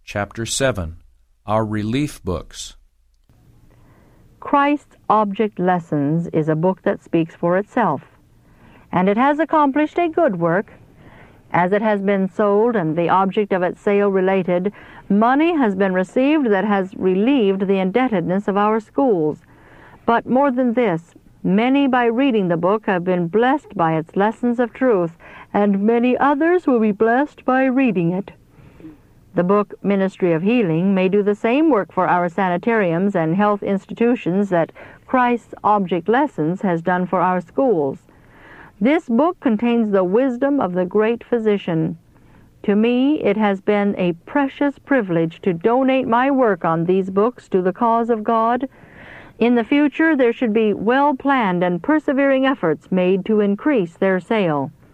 Chapter 7, Our Relief Books. Christ's Object Lessons is a book that speaks for itself, and it has accomplished a good work. As it has been sold and the object of its sale related, money has been received that has relieved the indebtedness of our schools. But more than this, many by reading the book have been blessed by its lessons of truth, and many others will be blessed by reading it. The book Ministry of Healing may do the same work for our sanitariums and health institutions that Christ's Object Lessons has done for our schools. This book contains the wisdom of the great physician. To me, it has been a precious privilege to donate my work on these books to the cause of God. In the future, there should be well-planned and persevering efforts made to increase their sale.